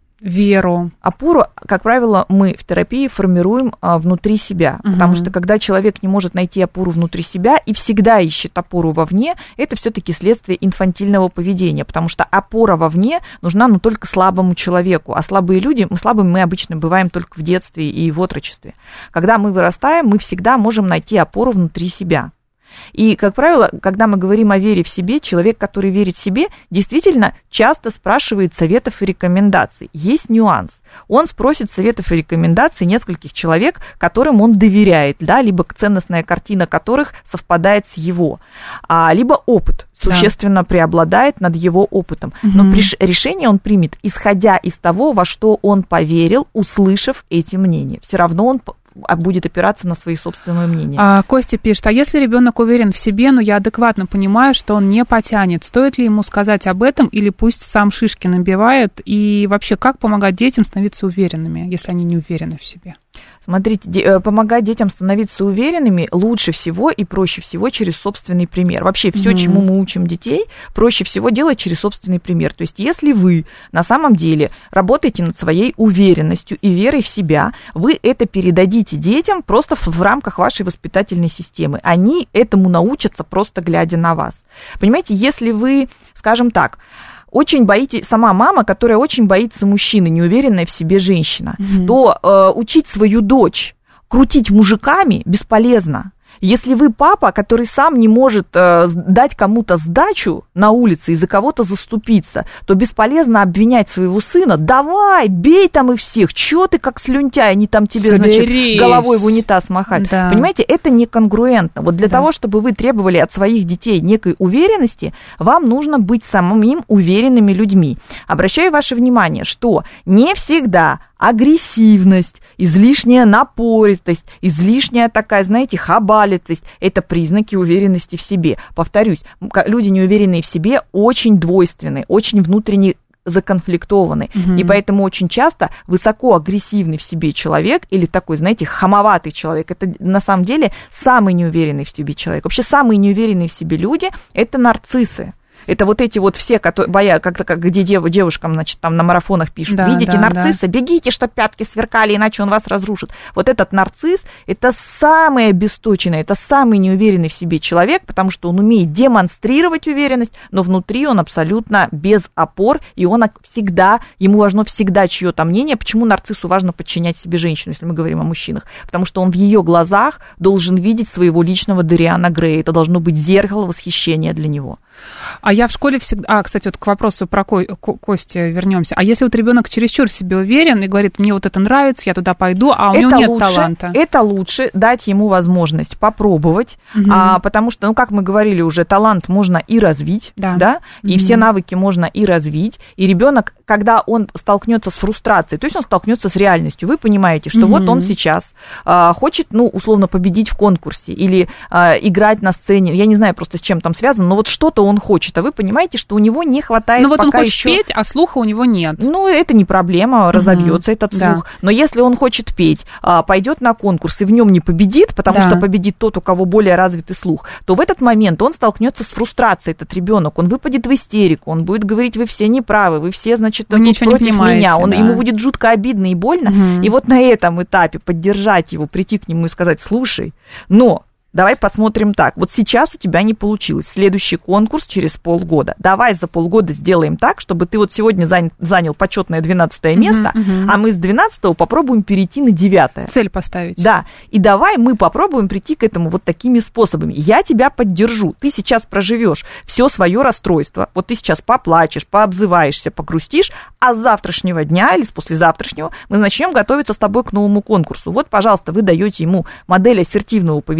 B: веру?
C: Опору, как правило, мы в терапии формируем а, внутри себя, угу. потому что когда человек не может найти опору внутри себя и всегда ищет опору вовне, это все-таки следствие инфантильного поведения, потому что опора вовне нужна, ну, только слабому человеку, а слабые люди, мы слабыми мы обычно бываем только в детстве и в отрочестве. Когда мы вырастаем, мы всегда можем найти опору внутри себя. И, как правило, когда мы говорим о вере в себе, человек, который верит в себе, действительно часто спрашивает советов и рекомендаций. Есть нюанс. Он спросит советов и рекомендаций нескольких человек, которым он доверяет, да, либо ценностная картина которых совпадает с его, а, либо опыт существенно да. преобладает над его опытом. Угу. Но при, решение он примет, исходя из того, во что он поверил, услышав эти мнения. Все равно он будет опираться на свои собственные мнения.
B: А, Костя пишет, а если ребенок уверен в себе, но я адекватно понимаю, что он не потянет, стоит ли ему сказать об этом или пусть сам шишки набивает? И вообще, как помогать детям становиться уверенными, если они не уверены в себе?
C: Смотрите, помогать детям становиться уверенными лучше всего и проще всего через собственный пример. Вообще все, mm-hmm. чему мы учим детей, проще всего делать через собственный пример. То есть если вы на самом деле работаете над своей уверенностью и верой в себя, вы это передадите детям просто в рамках вашей воспитательной системы. Они этому научатся, просто глядя на вас. Понимаете, если вы, скажем так, очень боитесь, сама мама, которая очень боится мужчины, неуверенная в себе женщина, mm-hmm. то э, учить свою дочь крутить мужиками бесполезно. Если вы папа, который сам не может э, дать кому-то сдачу на улице и за кого-то заступиться, то бесполезно обвинять своего сына. Давай, бей там их всех, чё ты как слюнтяй, они там тебе, Соберись. значит, головой в унитаз махать. Да. Понимаете, это неконгруентно. Вот для да. того, чтобы вы требовали от своих детей некой уверенности, вам нужно быть самим уверенными людьми. Обращаю ваше внимание, что не всегда агрессивность, излишняя напористость, излишняя такая, знаете, хабалистость – это признаки уверенности в себе. Повторюсь, люди, неуверенные в себе, очень двойственны, очень внутренне законфликтованы. Угу. И поэтому очень часто высокоагрессивный в себе человек или такой, знаете, хамоватый человек – это на самом деле самый неуверенный в себе человек. Вообще самые неуверенные в себе люди – это нарциссы. Это вот эти вот все, которые, боя, как-то, как, где дев, девушкам, значит, там на марафонах пишут, да, видите да, нарцисса, да. бегите, чтоб пятки сверкали, иначе он вас разрушит. Вот этот нарцисс, это самый обесточенный, это самый неуверенный в себе человек, потому что он умеет демонстрировать уверенность, но внутри он абсолютно без опор, и он всегда, ему важно всегда чье-то мнение. Почему нарциссу важно подчинять себе женщину, если мы говорим о мужчинах? Потому что он в ее глазах должен видеть своего личного Дориана Грея. Это должно быть зеркало восхищения для него.
B: А я в школе всегда... А, кстати, вот к вопросу про Ко... Костю вернемся. А если вот ребенок чересчур в себе уверен и говорит, мне вот это нравится, я туда пойду, а у это него нет
C: лучше,
B: таланта?
C: Это лучше дать ему возможность попробовать, угу. а, потому что, ну, как мы говорили уже, талант можно и развить, да, да? И угу. все навыки можно и развить. И ребенок, когда он столкнется с фрустрацией, то есть он столкнется с реальностью, вы понимаете, что угу. вот он сейчас а, хочет, ну, условно, победить в конкурсе или а, играть на сцене, я не знаю просто с чем там связано, но вот что-то он хочет, а вы понимаете, что у него не хватает
B: ну, вот
C: пока
B: он хочет
C: еще...
B: петь, а слуха у него нет.
C: Ну, это не проблема, разовьется угу. этот слух. Да. Но если он хочет петь, пойдет на конкурс и в нем не победит, потому да. что победит тот, у кого более развитый слух, то в этот момент он столкнется с фрустрацией, этот ребенок, он выпадет в истерику, он будет говорить, вы все неправы, вы все, значит,
B: вы ничего
C: против
B: не понимаете,
C: меня, он,
B: да.
C: ему будет жутко обидно и больно. Угу. И вот на этом этапе поддержать его, прийти к нему и сказать, слушай, но... Давай посмотрим так. Вот сейчас у тебя не получилось. Следующий конкурс через полгода. Давай за полгода сделаем так, чтобы ты вот сегодня занял, занял почетное двенадцатое место, uh-huh, uh-huh. а мы с двенадцатого попробуем перейти на девятое.
B: Цель поставить.
C: Да. И давай мы попробуем прийти к этому вот такими способами. Я тебя поддержу. Ты сейчас проживешь все свое расстройство. Вот ты сейчас поплачешь, пообзываешься, погрустишь, а с завтрашнего дня или с послезавтрашнего мы начнем готовиться с тобой к новому конкурсу. Вот, пожалуйста, вы даете ему модель ассертивного поведения,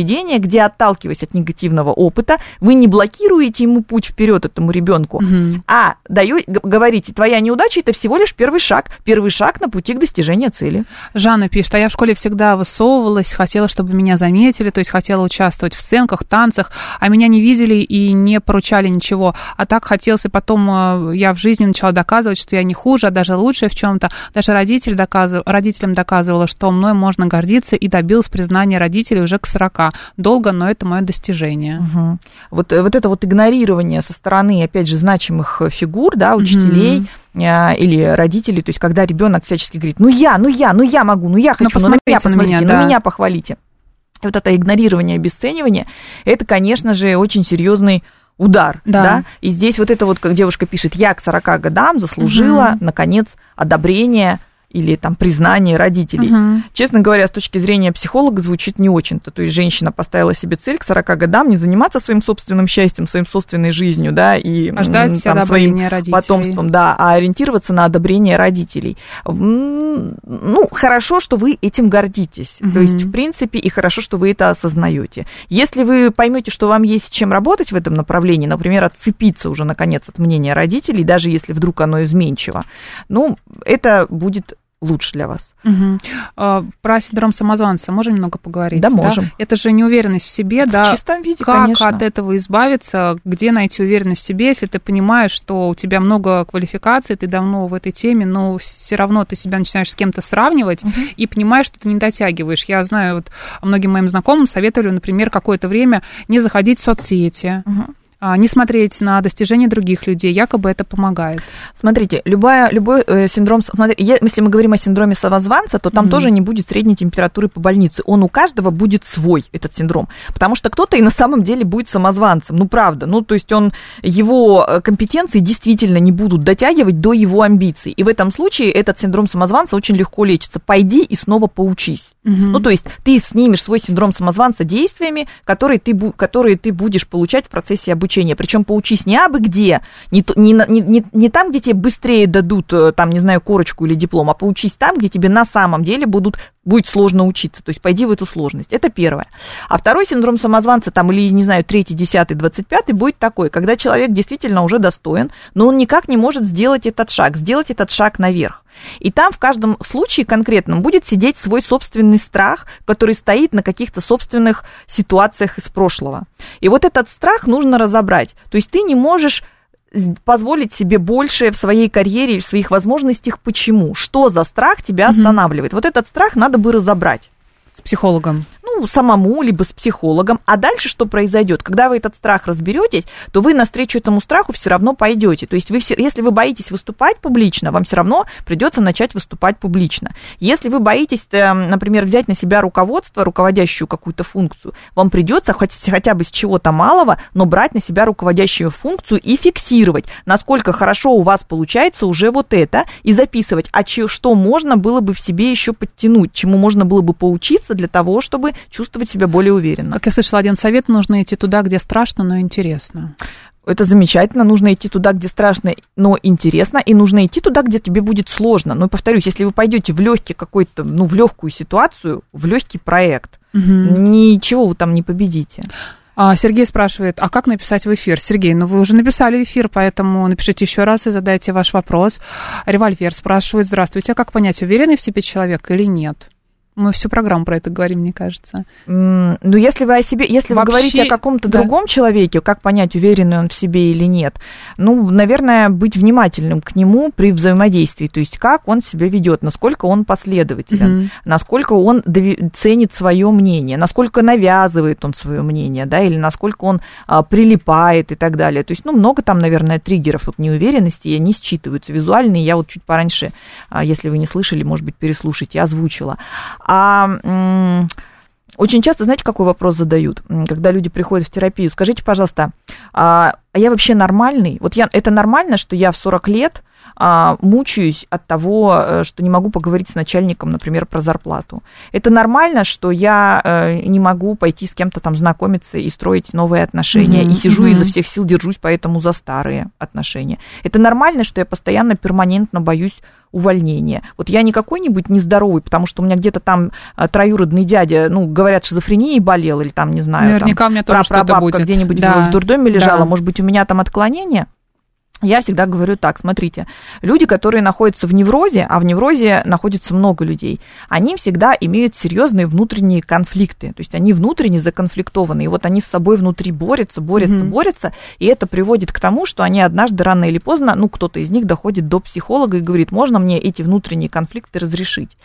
C: где, отталкиваясь от негативного опыта, вы не блокируете ему путь вперед этому ребенку, угу. а даете, говорите, твоя неудача – это всего лишь первый шаг, первый шаг на пути к достижению цели.
B: Жанна пишет, а я в школе всегда высовывалась, хотела, чтобы меня заметили, то есть хотела участвовать в сценках, танцах, а меня не видели и не поручали ничего. А так хотелось, и потом я в жизни начала доказывать, что я не хуже, а даже лучше в чем-то. Даже родители доказыв... родителям доказывала, что мной можно гордиться, и добилась признания родителей уже к сорока. Долго, но это мое достижение.
C: Угу. Вот, вот это вот игнорирование со стороны, опять же, значимых фигур, да, учителей, угу. или родителей, то есть когда ребенок всячески говорит, ну я, ну я, ну я могу, ну я хочу, ну на меня посмотрите, на меня, да. на меня похвалите. И вот это игнорирование, обесценивание, это, конечно же, очень серьезный удар, да. да, и здесь вот это вот, как девушка пишет, я к сорока годам заслужила, угу. наконец, одобрение или там признание родителей. Угу. Честно говоря, с точки зрения психолога звучит не очень-то. То есть женщина поставила себе цель к сорока годам не заниматься своим собственным счастьем, своим собственной жизнью, да, и
B: а ждать там, своим родителей.
C: Потомством, да, а ориентироваться на одобрение родителей. Ну, хорошо, что вы этим гордитесь. Угу. То есть, в принципе, и хорошо, что вы это осознаете. Если вы поймете, что вам есть с чем работать в этом направлении, например, отцепиться уже, наконец, от мнения родителей, даже если вдруг оно изменчиво, ну, это будет лучше для вас.
B: Угу. А, про синдром самозванца можем немного поговорить?
C: Да, можем.
B: Да? Это же неуверенность в себе,
C: в
B: да?
C: В чистом виде,
B: как
C: конечно.
B: от этого избавиться? Где найти уверенность в себе, если ты понимаешь, что у тебя много квалификаций, ты давно в этой теме, но все равно ты себя начинаешь с кем-то сравнивать угу. и понимаешь, что ты не дотягиваешь. Я знаю, вот многим моим знакомым советовали, например, какое-то время не заходить в соцсети, угу. не смотреть на достижения других людей, якобы это помогает.
C: Смотрите, любая, любой э, синдром... Смотрите, если мы говорим о синдроме самозванца, то там mm-hmm. тоже не будет средней температуры по больнице. Он у каждого будет свой, этот синдром. Потому что кто-то и на самом деле будет самозванцем. Ну, правда. Ну, то есть он, его компетенции действительно не будут дотягивать до его амбиций. И в этом случае этот синдром самозванца очень легко лечится. Пойди и снова поучись. Mm-hmm. Ну, то есть ты снимешь свой синдром самозванца действиями, которые ты, которые ты будешь получать в процессе обучения. Причем поучись не абы где, не, не, не, не там, где тебе быстрее дадут, там, не знаю, корочку или диплом, а поучись там, где тебе на самом деле будут, будет сложно учиться. То есть пойди в эту сложность. Это первое. А второй синдром самозванца, там, или, не знаю, третий, десятый, двадцать пятый будет такой, когда человек действительно уже достоин, но он никак не может сделать этот шаг, сделать этот шаг наверх. И там в каждом случае конкретном будет сидеть свой собственный страх, который стоит на каких-то собственных ситуациях из прошлого. И вот этот страх нужно разобрать. То есть ты не можешь позволить себе больше в своей карьере, в своих возможностях. Почему? Что за страх тебя останавливает? Mm-hmm. Вот этот страх надо бы разобрать.
B: С психологом.
C: Ну, самому, либо с психологом. А дальше что произойдет? Когда вы этот страх разберетесь, то вы навстречу этому страху все равно пойдете. То есть, вы все, если вы боитесь выступать публично, вам все равно придется начать выступать публично. Если вы боитесь, например, взять на себя руководство, руководящую какую-то функцию, вам придется хоть, хотя бы с чего-то малого, но брать на себя руководящую функцию и фиксировать, насколько хорошо у вас получается уже вот это, и записывать, а че, что можно было бы в себе еще подтянуть, чему можно было бы поучиться для того, чтобы чувствовать себя более уверенно.
B: Как я слышала один совет, нужно идти туда, где страшно, но интересно.
C: Это замечательно, нужно идти туда, где страшно, но интересно, и нужно идти туда, где тебе будет сложно. Но, повторюсь, если вы пойдете в легкий какой-то, ну, в легкую ситуацию, в легкий проект, угу. ничего вы там не победите.
B: А Сергей спрашивает, а как написать в эфир? Сергей, ну вы уже написали в эфир, поэтому напишите еще раз и задайте ваш вопрос. Револьвер спрашивает, здравствуйте, а как понять, уверенный в себе человек или нет? Мы всю программу про это говорим, мне кажется.
C: Mm, ну, если вы о себе, если Вообще, вы говорите о каком-то да. другом человеке, как понять, уверенный он в себе или нет, ну, наверное, быть внимательным к нему при взаимодействии, то есть как он себя ведет, насколько он последователен, mm-hmm. насколько он ценит свое мнение, насколько навязывает он свое мнение, да, или насколько он а, прилипает и так далее. То есть, ну, много там, наверное, триггеров вот неуверенности, и они считываются визуальные. Я вот чуть пораньше, а, если вы не слышали, может быть, переслушайте, озвучила. А м- очень часто, знаете, какой вопрос задают, когда люди приходят в терапию? Скажите, пожалуйста, а я вообще нормальный? Вот я, это нормально, что я в сорок лет а, мучаюсь от того, что не могу поговорить с начальником, например, про зарплату. Это нормально, что я а, не могу пойти с кем-то там знакомиться и строить новые отношения, mm-hmm. и сижу mm-hmm. изо всех сил, держусь поэтому за старые отношения. Это нормально, что я постоянно, перманентно боюсь увольнения. Вот я не какой-нибудь нездоровый, потому что у меня где-то там троюродный дядя, ну, говорят, шизофренией болел, или там, не знаю,
B: наверняка
C: там,
B: у меня тоже что-то будет.
C: Где-нибудь да. в дурдоме лежала, да. может быть, у меня там отклонение. Я всегда говорю так, смотрите, люди, которые находятся в неврозе, а в неврозе находится много людей, они всегда имеют серьезные внутренние конфликты, то есть они внутренне законфликтованы, и вот они с собой внутри борются, борются, mm-hmm. борются, и это приводит к тому, что они однажды рано или поздно, ну, кто-то из них доходит до психолога и говорит, можно мне эти внутренние конфликты разрешить.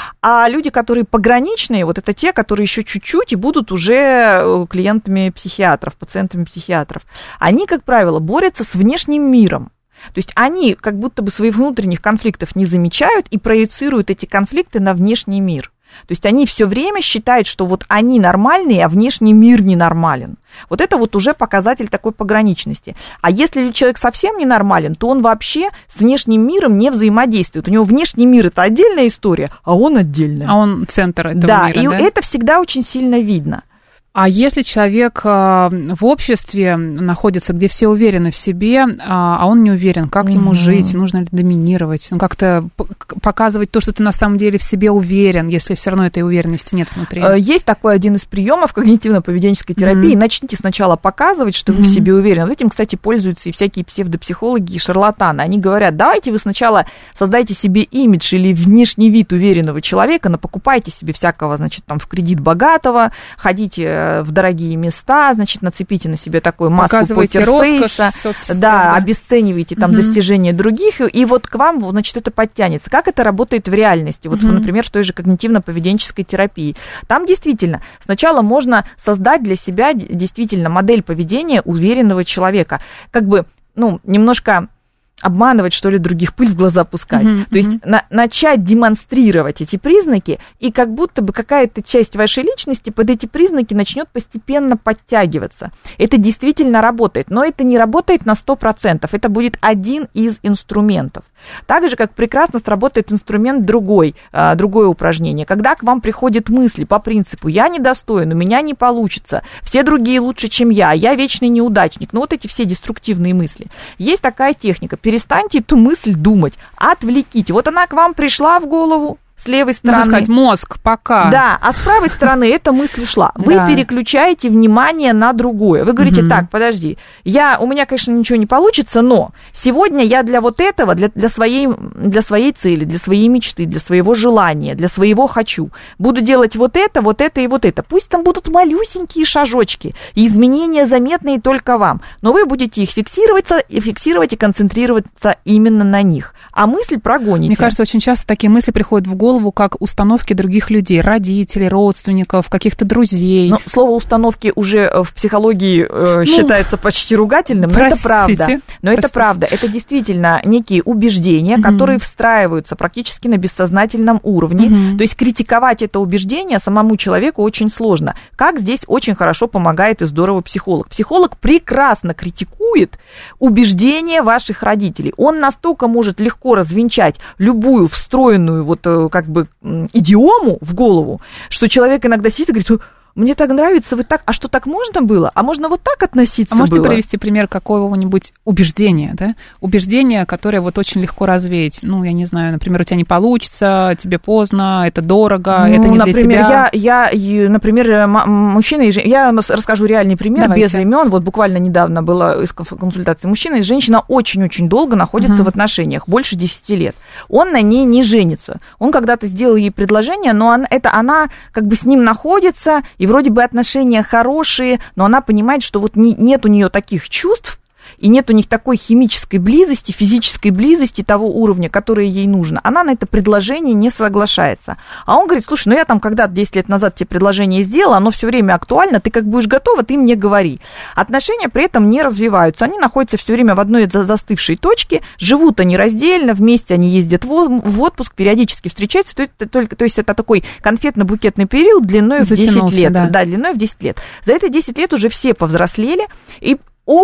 C: А люди, которые пограничные, вот это те, которые еще чуть-чуть и будут уже клиентами психиатров, пациентами психиатров, они, как правило, борются с внешним миром. Миром. То есть они как будто бы своих внутренних конфликтов не замечают и проецируют эти конфликты на внешний мир. То есть они все время считают, что вот они нормальные, а внешний мир ненормален. Вот это вот уже показатель такой пограничности. А если человек совсем ненормален, то он вообще с внешним миром не взаимодействует. У него внешний мир – это отдельная история, а он отдельная.
B: А он центр этого
C: да,
B: мира,
C: и
B: да?
C: И это всегда очень сильно видно.
B: А если человек в обществе находится, где все уверены в себе, а он не уверен, как угу. ему жить, нужно ли доминировать, ну, как-то показывать то, что ты на самом деле в себе уверен, если все равно этой уверенности нет внутри?
C: Есть такой один из приемов когнитивно-поведенческой терапии. Mm-hmm. Начните сначала показывать, что mm-hmm. вы в себе уверены. Вот этим, кстати, пользуются и всякие псевдопсихологи и шарлатаны. Они говорят, давайте вы сначала создайте себе имидж или внешний вид уверенного человека, но покупайте себе всякого, значит, там, в кредит богатого, ходите в дорогие места, значит, нацепите на себе такую маску покерфейса, да, да, обесцениваете там угу. достижения других, и вот к вам, значит, это подтянется. Как это работает в реальности? Вот, угу. например, в той же когнитивно-поведенческой терапии. Там действительно сначала можно создать для себя действительно модель поведения уверенного человека. Как бы, ну, немножко обманывать, что ли, других, пыль в глаза пускать. Mm-hmm. То есть на, начать демонстрировать эти признаки, и как будто бы какая-то часть вашей личности под эти признаки начнет постепенно подтягиваться. Это действительно работает, но это не работает на сто процентов. Это будет один из инструментов. Так же, как прекрасно сработает инструмент другой, другое упражнение. Когда к вам приходят мысли по принципу «я недостоин, у меня не получится, все другие лучше, чем я, я вечный неудачник», ну вот эти все деструктивные мысли. Есть такая техника. Перестаньте эту мысль думать, отвлеките. Вот она к вам пришла в голову, с левой стороны.
B: Надо сказать, мозг, пока.
C: Да, а с правой стороны эта мысль ушла. Вы
B: да.
C: переключаете внимание на другое. Вы говорите, угу. так, подожди, я, у меня, конечно, ничего не получится, но сегодня я для вот этого, для, для, своей, для своей цели, для своей мечты, для своего желания, для своего хочу, буду делать вот это, вот это и вот это. Пусть там будут малюсенькие шажочки, и изменения заметные только вам, но вы будете их фиксировать, и фиксировать и концентрироваться именно на них. А мысль прогоните.
B: Мне кажется, очень часто такие мысли приходят в голову, как установки других людей, родителей, родственников, каких-то друзей.
C: Но слово «установки» уже в психологии э, ну, считается почти ругательным, но
B: простите,
C: это правда. Но
B: простите.
C: это правда. Это действительно некие убеждения, угу. которые встраиваются практически на бессознательном уровне. Угу. То есть критиковать это убеждение самому человеку очень сложно. Как здесь очень хорошо помогает и здорово психолог. Психолог прекрасно критикует убеждения ваших родителей. Он настолько может легко развенчать любую встроенную вот как бы идиому в голову, что человек иногда сидит и говорит: мне так нравится, вы так, а что, так можно было? А можно вот так относиться
B: было? А можете
C: было?
B: привести пример какого-нибудь убеждения, да? Убеждение, которое вот очень легко развеять. Ну, я не знаю, например, у тебя не получится, тебе поздно, это дорого, ну, это не
C: например,
B: для тебя.
C: Я, я, например, мужчина и женщина, я расскажу реальный пример. Давайте. Без имен. Вот буквально недавно была консультация. Мужчина и женщина очень-очень долго находятся uh-huh. в отношениях, больше десяти лет. Он на ней не женится. Он когда-то сделал ей предложение, но он, это она как бы с ним находится, и вроде бы отношения хорошие, но она понимает, что вот не, нет у нее таких чувств, и нет у них такой химической близости, физической близости того уровня, который ей нужно. Она на это предложение не соглашается. А он говорит: слушай, ну я там когда-то десять лет назад тебе предложение сделала, оно все время актуально, ты как будешь готова, ты мне говори. Отношения при этом не развиваются, они находятся все время в одной застывшей точке, живут они раздельно, вместе они ездят в отпуск, периодически встречаются, то, это, только, то есть это такой конфетно-букетный период длиной в десять лет.
B: Да.
C: Да, длиной в десять лет. За это десять лет уже все повзрослели, и оба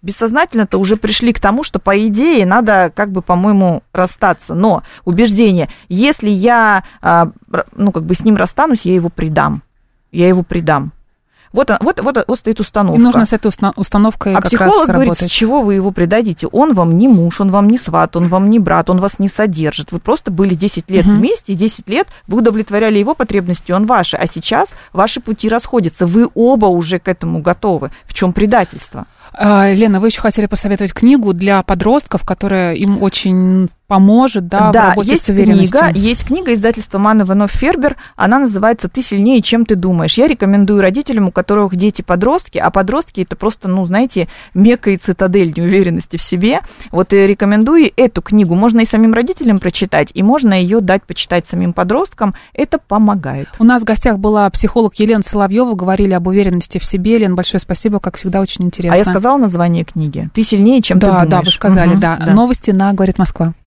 C: бессознательно-то уже пришли к тому, что, по идее, надо, как бы, по-моему, расстаться. Но убеждение, если я, ну, как бы с ним расстанусь, я его предам. Я его предам. Вот, вот, вот, вот стоит установка.
B: И нужно с этой установкой
C: а
B: как
C: психолог
B: раз
C: говорит,
B: работать.
C: с чего вы его предадите? Он вам не муж, он вам не сват, он вам не брат, он вас не содержит. Вы просто были десять лет uh-huh. вместе, и десять лет вы удовлетворяли его потребности, он ваши. А сейчас ваши пути расходятся. Вы оба уже к этому готовы. В чем предательство?
B: Лена, вы еще хотели посоветовать книгу для подростков, которая им очень поможет, да,
C: да,
B: в работе
C: есть
B: с уверенностью.
C: Книга, есть книга издательства Манн Иванов Фербер, она называется «Ты сильнее, чем ты думаешь». Я рекомендую родителям, у которых дети-подростки, а подростки это просто, ну, знаете, мекка и цитадель неуверенности в себе. Вот я рекомендую эту книгу. Можно и самим родителям прочитать, и можно ее дать почитать самим подросткам. Это помогает.
B: У нас в гостях была психолог Елена Соловьева, говорили об уверенности в себе. Лен, большое спасибо, как всегда, очень интересно.
C: А я сказала название книги? «Ты сильнее, чем
B: да,
C: ты думаешь».
B: Да, вы сказали,
C: угу,
B: да.
C: да.
B: Новости на «Говорит Москва».